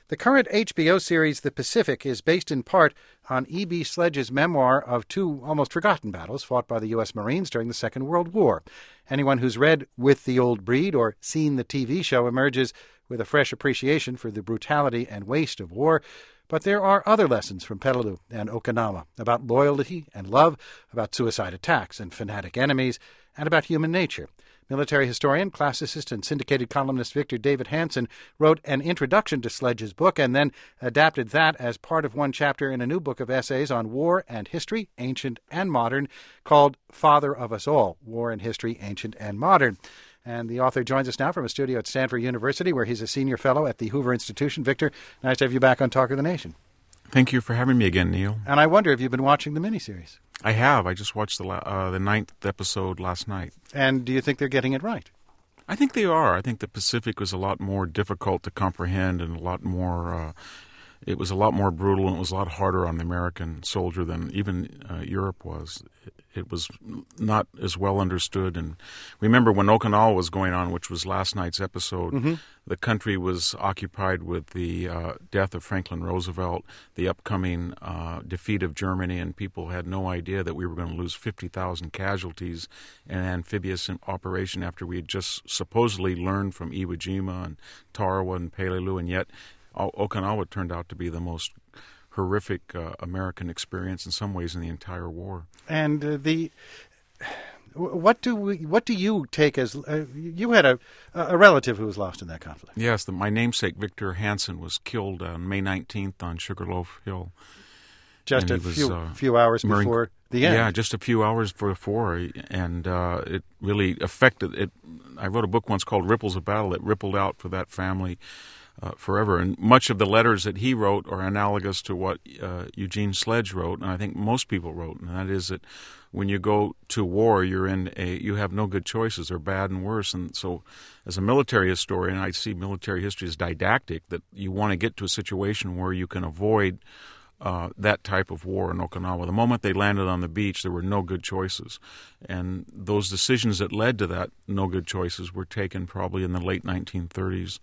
The current HBO series The Pacific is based in part on E.B. Sledge's memoir of two almost forgotten battles fought by the U.S. Marines during the Second World War. Anyone who's read With the Old Breed or seen the TV show emerges with a fresh appreciation for the brutality and waste of war. But there are other lessons from Peleliu and Okinawa about loyalty and love, about suicide attacks and fanatic enemies, and about human nature. Military historian, classicist, and syndicated columnist Victor David Hanson wrote an introduction to Sledge's book and then adapted that as part of one chapter in a new book of essays on war and history, ancient and modern, called Father of Us All, War and History, Ancient and Modern. And the author joins us now from a studio at Stanford University, where he's a senior fellow at the Hoover Institution. Victor, nice to have you back on Talk of the Nation. Thank you for having me again, Neil. And I wonder if you've been watching the miniseries. I have. I just watched the ninth episode last night. And do you think they're getting it right? I think they are. I think the Pacific was a lot more difficult to comprehend and a lot more... it was a lot more brutal, and it was a lot harder on the American soldier than even Europe was. It was not as well understood. And remember when Okinawa was going on, which was last night's episode, the country was occupied with the death of Franklin Roosevelt, the upcoming defeat of Germany, and people had no idea that we were going to lose 50,000 casualties in an amphibious operation after we had just supposedly learned from Iwo Jima and Tarawa and Peleliu, and yet Okinawa turned out to be the most horrific American experience in some ways in the entire war. And what do you take as you had a relative who was lost in that conflict? Yes, my namesake Victor Hanson was killed on May 19th on Sugarloaf Hill. Just a few hours before the end. Yeah, just a few hours before, and it really affected it. I wrote a book once called Ripples of Battle that rippled out for that family forever. And much of the letters that he wrote are analogous to what Eugene Sledge wrote, and I think most people wrote, and that is that when you go to war, you have no good choices. They're bad and worse. And so as a military historian, I see military history as didactic, that you want to get to a situation where you can avoid that type of war in Okinawa. The moment they landed on the beach, there were no good choices. And those decisions that led to that no good choices were taken probably in the late 1930s,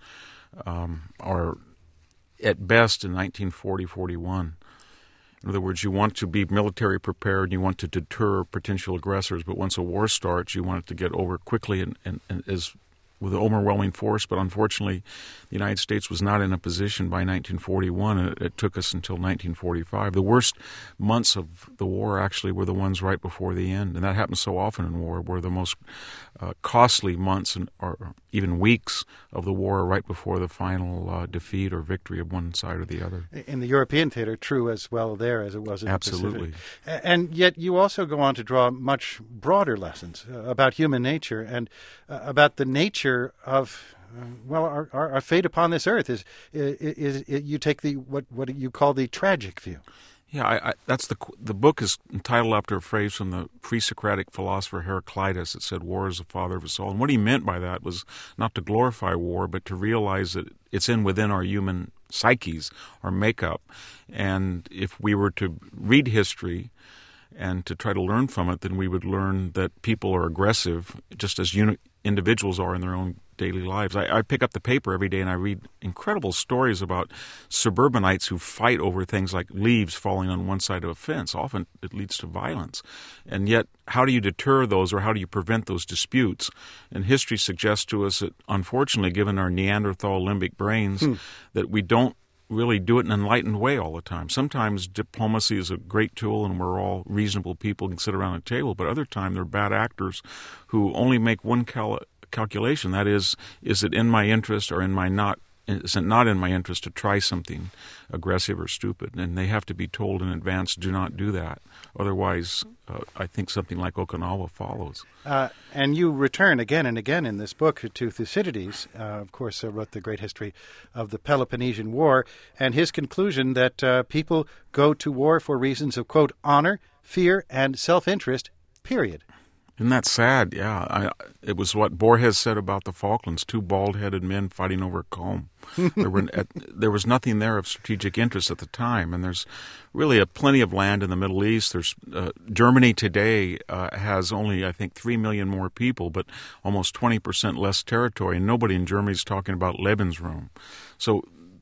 or at best in 1940-41. In other words, you want to be military prepared, you want to deter potential aggressors, but once a war starts, you want it to get over quickly and as with an overwhelming force. But unfortunately, the United States was not in a position by 1941, and it took us until 1945. The worst months of the war actually were the ones right before the end, and that happens so often in war, where the most costly months or even weeks of the war are right before the final defeat or victory of one side or the other. In the European theater, true as well there as it was in Absolutely. the Pacific. And yet you also go on to draw much broader lessons about human nature and about the nature of our fate upon this earth. Is you take what you call the tragic view. Yeah, that's the book is entitled after a phrase from the pre-Socratic philosopher Heraclitus that said, "War is the father of us all." And what he meant by that was not to glorify war, but to realize that it's within our human psyches, our makeup. And if we were to read history and to try to learn from it, then we would learn that people are aggressive, just as individuals are in their own daily lives. I pick up the paper every day and I read incredible stories about suburbanites who fight over things like leaves falling on one side of a fence. Often it leads to violence. And yet, how do you deter those, or how do you prevent those disputes? And history suggests to us that, unfortunately, given our Neanderthal limbic brains, that we don't really do it in an enlightened way all the time. Sometimes diplomacy is a great tool and we're all reasonable people and can sit around a table, but other times they're bad actors who only make one calculation. That is it in my interest or is it not in my interest to try something aggressive or stupid? And they have to be told in advance, do not do that. Otherwise, I think something like Okinawa follows. And you return again and again in this book to Thucydides, of course, wrote the great history of the Peloponnesian War, and his conclusion that people go to war for reasons of, quote, honor, fear, and self-interest, period. Isn't that sad? Yeah. It was what Borges said about the Falklands, two bald-headed men fighting over a comb. There was nothing there of strategic interest at the time, and there's really plenty of land in the Middle East. There's Germany today has only, I think, 3 million more people, but almost 20% less territory, and nobody in Germany is talking about Lebensraum. So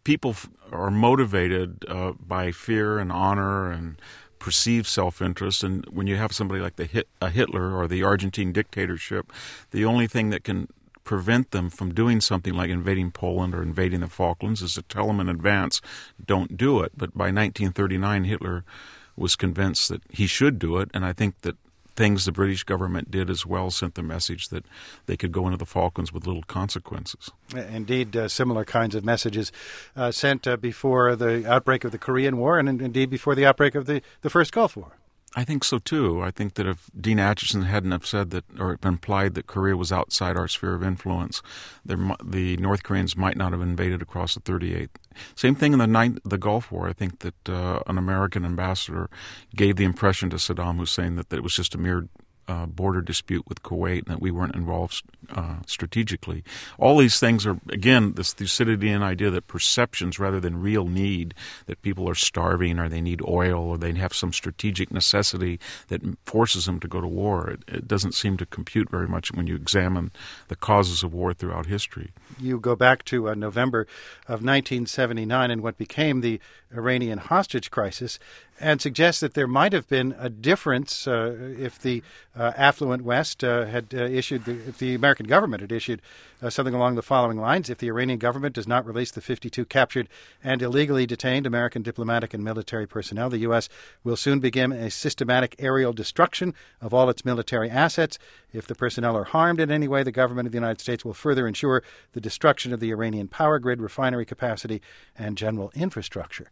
people are motivated by fear and honor and perceived self-interest, and when you have somebody like a Hitler or the Argentine dictatorship, the only thing that can prevent them from doing something like invading Poland or invading the Falklands is to tell them in advance, don't do it. But by 1939, Hitler was convinced that he should do it, and I think that things the British government did as well sent the message that they could go into the Falklands with little consequences. Indeed, similar kinds of messages sent before the outbreak of the Korean War and indeed before the outbreak of the First Gulf War. I think so, too. I think that if Dean Acheson hadn't have said that or implied that Korea was outside our sphere of influence, the North Koreans might not have invaded across the 38th. Same thing in the Gulf War. I think that an American ambassador gave the impression to Saddam Hussein that it was just a mere border dispute with Kuwait and that we weren't involved strategically. All these things are, again, this Thucydidean idea that perceptions rather than real need, that people are starving or they need oil or they have some strategic necessity that forces them to go to war. It doesn't seem to compute very much when you examine the causes of war throughout history. You go back to November of 1979 and what became the Iranian hostage crisis and suggest that there might have been a difference if the affluent West had issued, if the American government had issued something along the following lines: if the Iranian government does not release the 52 captured and illegally detained American diplomatic and military personnel, the U.S. will soon begin a systematic aerial destruction of all its military assets. If the personnel are harmed in any way, the government of the United States will further ensure the destruction of the Iranian power grid, refinery capacity, and general infrastructure.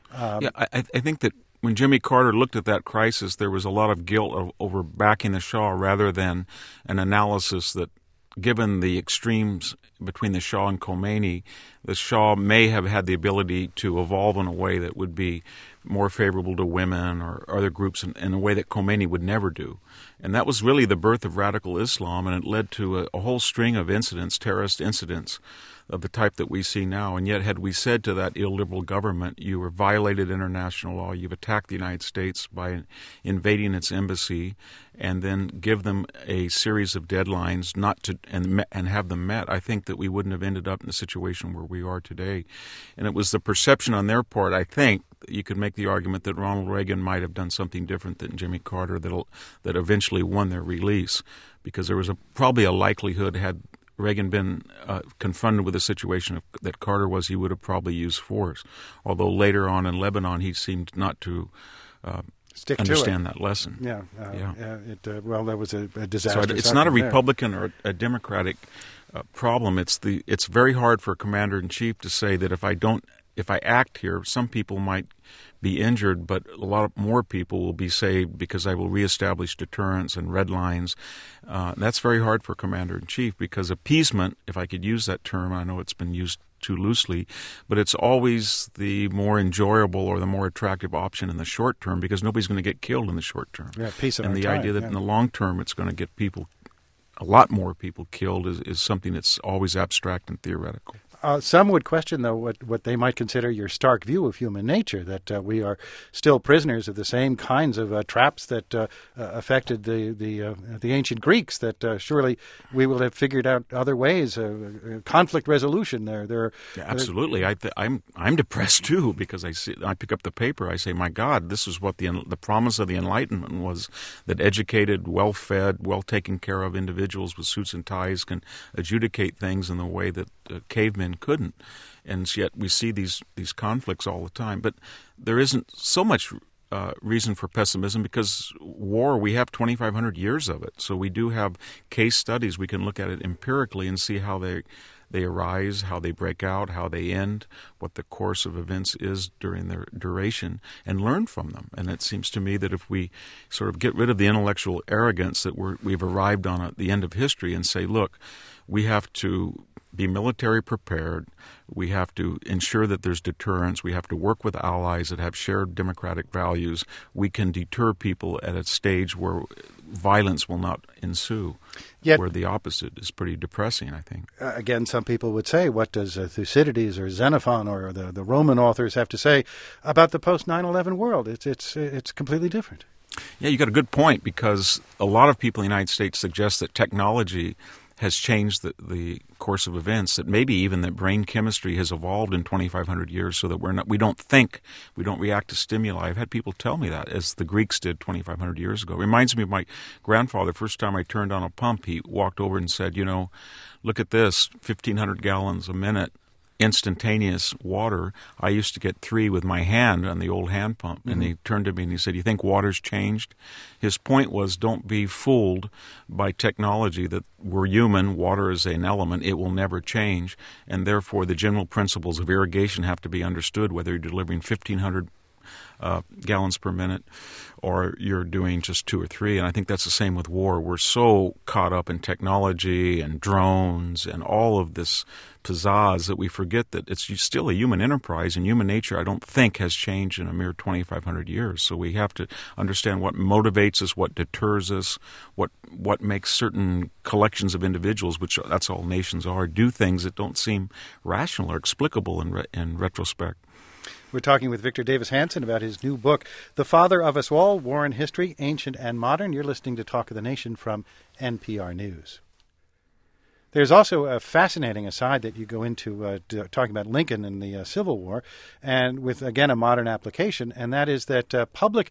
I think that when Jimmy Carter looked at that crisis, there was a lot of guilt over backing the Shah rather than an analysis that, given the extremes between the Shah and Khomeini, the Shah may have had the ability to evolve in a way that would be more favorable to women or other groups in a way that Khomeini would never do. And that was really the birth of radical Islam, and it led to a whole string of incidents, terrorist incidents, of the type that we see now. And yet, had we said to that illiberal government, you have violated international law, you've attacked the United States by invading its embassy, and then give them a series of deadlines not to and have them met, I think that we wouldn't have ended up in the situation where we are today. And it was the perception on their part, I think, you could make the argument that Ronald Reagan might have done something different than Jimmy Carter that eventually won their release, because there was probably a likelihood, had Reagan been confronted with a situation that Carter was, he would have probably used force. Although later on in Lebanon, he seemed not to understand that lesson. Well, that was a disaster. So it's not a Republican or a Democratic problem. It's very hard for a commander-in-chief to say that if I act here, some people might be injured, but a lot more people will be saved because I will reestablish deterrence and red lines. That's very hard for a commander-in-chief, because appeasement, if I could use that term, I know it's been used too loosely, but it's always the more enjoyable or the more attractive option in the short term, because nobody's going to get killed in the short term. Yeah, peace and the idea that in the long term it's going to get a lot more people killed is something that's always abstract and theoretical. Some would question, though, what they might consider your stark view of human nature, that we are still prisoners of the same kinds of traps that affected the ancient Greeks, that surely we will have figured out other ways, conflict resolution. Absolutely. I'm depressed, too, because I pick up the paper, I say, my God, this is what the promise of the Enlightenment was, that educated, well-fed, well-taken care of individuals with suits and ties can adjudicate things in the way that cavemen couldn't, and yet we see these conflicts all the time. But there isn't so much reason for pessimism, because war, we have 2,500 years of it, so we do have case studies. We can look at it empirically and see how they arise, how they break out, how they end, what the course of events is during their duration, and learn from them. And it seems to me that if we sort of get rid of the intellectual arrogance that we've arrived on at the end of history and say, look, we have to be military prepared, we have to ensure that there's deterrence, we have to work with allies that have shared democratic values, we can deter people at a stage where violence will not ensue. Yet, where the opposite is pretty depressing, I think. Again, some people would say, what does Thucydides or Xenophon or the Roman authors have to say about the post-9/11 world? It's completely different. Yeah, you got a good point, because a lot of people in the United States suggest that technology has changed the course of events, that maybe even that brain chemistry has evolved in 2,500 years so that we don't think, we don't react to stimuli. I've had people tell me that, as the Greeks did 2,500 years ago. It reminds me of my grandfather. First time I turned on a pump, he walked over and said, look at this, 1,500 gallons a minute. Instantaneous water. I used to get 3 with my hand on the old hand pump. And he turned to me and he said, you think water's changed? His point was, don't be fooled by technology that we're human, water is an element, it will never change, and therefore the general principles of irrigation have to be understood, whether you're delivering 1,500 gallons per minute or you're doing just 2 or 3. And I think that's the same with war. We're so caught up in technology and drones and all of this pizzazz that we forget that it's still a human enterprise, and human nature, I don't think, has changed in a mere 2,500 years. So we have to understand what motivates us, what deters us, what makes certain collections of individuals, which that's all nations are, do things that don't seem rational or explicable in retrospect. We're talking with Victor Davis Hanson about his new book, The Father of Us All, War and History, Ancient and Modern. You're listening to Talk of the Nation from NPR News. There's also a fascinating aside that you go into talking about Lincoln and the Civil War, and with, again, a modern application, and that is that public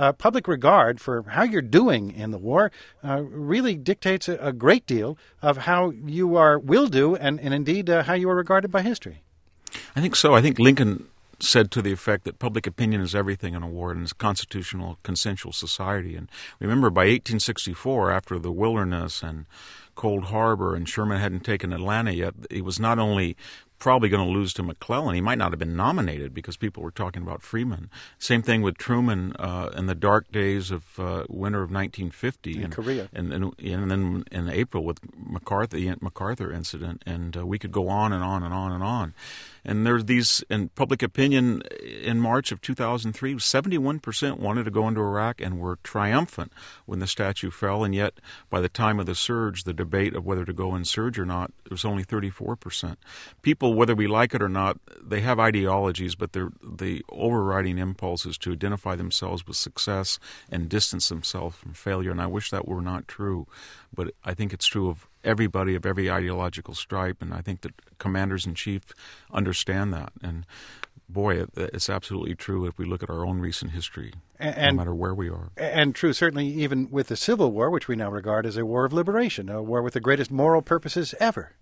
regard for how you're doing in the war really dictates a great deal of how you will do and indeed how you are regarded by history. I think so. I think Lincoln said to the effect that public opinion is everything in a war, and it's a constitutional, consensual society. And remember, by 1864, after the Wilderness and Cold Harbor, and Sherman hadn't taken Atlanta yet, he was not only probably going to lose to McClellan, he might not have been nominated because people were talking about Freeman. Same thing with Truman in the dark days of winter of 1950 in Korea, and then in April with the MacArthur incident, and we could go on and on and on and on. And there's these, in public opinion in March of 2003, 71% wanted to go into Iraq and were triumphant when the statue fell. And yet, by the time of the surge, the debate of whether to go in surge or not, it was only 34%. People, whether we like it or not, they have ideologies, but the overriding impulse is to identify themselves with success and distance themselves from failure. And I wish that were not true, but I think it's true of everybody of every ideological stripe, and I think that commanders-in-chief understand that. And boy, it's absolutely true if we look at our own recent history, no matter where we are. And true, certainly even with the Civil War, which we now regard as a war of liberation, a war with the greatest moral purposes ever.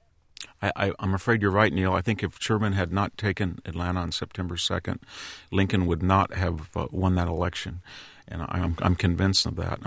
I'm afraid you're right, Neil. I think if Sherman had not taken Atlanta on September 2nd, Lincoln would not have won that election, and I'm convinced of that.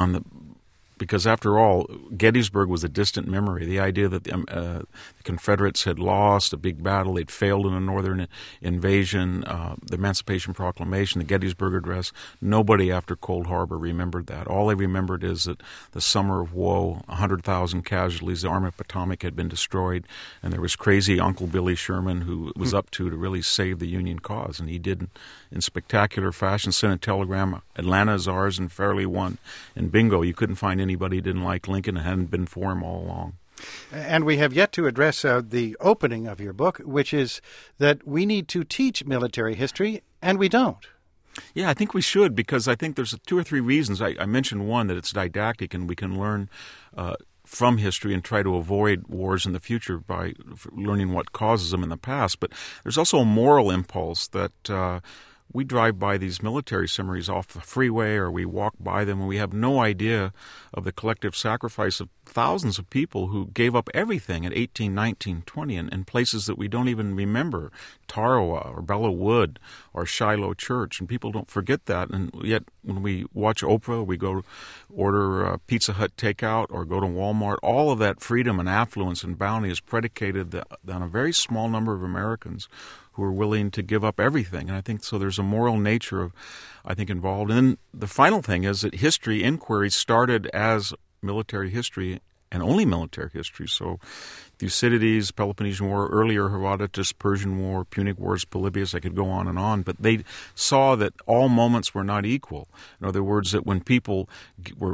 Because after all, Gettysburg was a distant memory. The idea that the Confederates had lost a big battle, they'd failed in a northern invasion, the Emancipation Proclamation, the Gettysburg Address, nobody after Cold Harbor remembered that. All they remembered is that the summer of woe, 100,000 casualties, the Army of Potomac had been destroyed, and there was crazy Uncle Billy Sherman who was up to really save the Union cause, and he did in spectacular fashion, sent a telegram, Atlanta is ours, and fairly won. And bingo, you couldn't find anybody who didn't like Lincoln and hadn't been for him all along. And we have yet to address the opening of your book, which is that we need to teach military history, and we don't. Yeah, I think we should, because I think there's 2 or 3 reasons. I mentioned one, that it's didactic and we can learn from history and try to avoid wars in the future by learning what causes them in the past. But there's also a moral impulse that we drive by these military summaries off the freeway, or we walk by them, and we have no idea of the collective sacrifice of thousands of people who gave up everything at 18, 19, 20 in places that we don't even remember, Tarawa or Belleau Wood or Shiloh Church, and people don't forget that. And yet when we watch Oprah, we go order Pizza Hut takeout or go to Walmart, all of that freedom and affluence and bounty is predicated on a very small number of Americans who are willing to give up everything. And I think so there's a moral nature involved. And then the final thing is that history inquiries started as military history and only military history. So Thucydides, Peloponnesian War, earlier Herodotus, Persian War, Punic Wars, Polybius, I could go on and on. But they saw that all moments were not equal. In other words, that when people were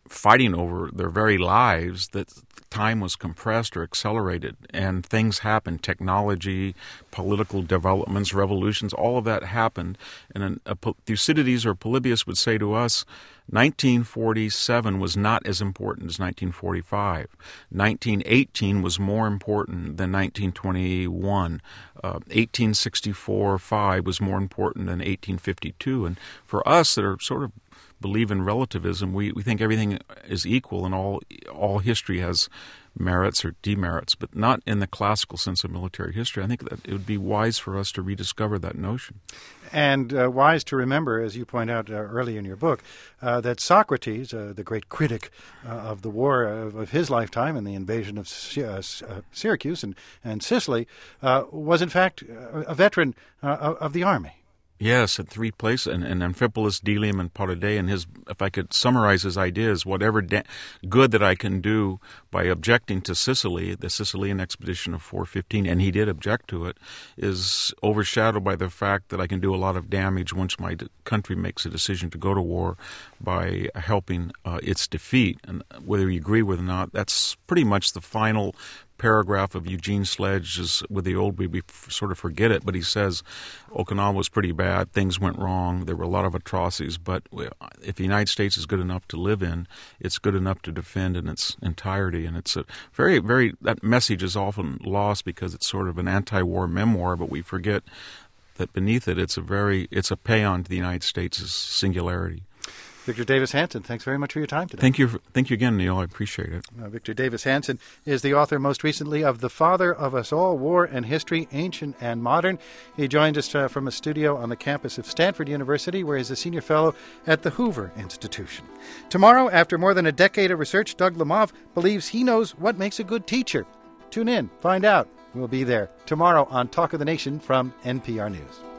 fighting over their very lives, that time was compressed or accelerated, and things happened. Technology, political developments, revolutions, all of that happened. And Thucydides or Polybius would say to us, 1947 was not as important as 1945. 1918 was more important than 1921. 1864-5 was more important than 1852. And for us that are sort of believe in relativism, we think everything is equal and all history has merits or demerits, but not in the classical sense of military history. I think that it would be wise for us to rediscover that notion. And wise to remember, as you point out early in your book, that Socrates, the great critic of the war of his lifetime and the invasion of Syracuse and Sicily, was in fact a veteran of the army. Yes, at three places, and Amphipolis, Delium, and Potidæa. And if I could summarize his ideas, whatever good that I can do by objecting to Sicily, the Sicilian expedition of 415, and he did object to it, is overshadowed by the fact that I can do a lot of damage once my country makes a decision to go to war by helping its defeat. And whether you agree with it or not, that's pretty much the final paragraph of Eugene Sledge's With the Old Breed. We sort of forget it, but he says Okinawa was pretty bad. Things went wrong. There were a lot of atrocities, but if the United States is good enough to live in, it's good enough to defend in its entirety. And it's a very, very, that message is often lost because it's sort of an anti-war memoir, but we forget that beneath it, it's a paean to the United States' singularity. Victor Davis Hanson, thanks very much for your time today. Thank you again, Neil. I appreciate it. Victor Davis Hanson is the author, most recently, of The Father of Us All, War and History, Ancient and Modern. He joined us from a studio on the campus of Stanford University, where he's a senior fellow at the Hoover Institution. Tomorrow, after more than a decade of research, Doug Lemov believes he knows what makes a good teacher. Tune in, find out. We'll be there tomorrow on Talk of the Nation from NPR News.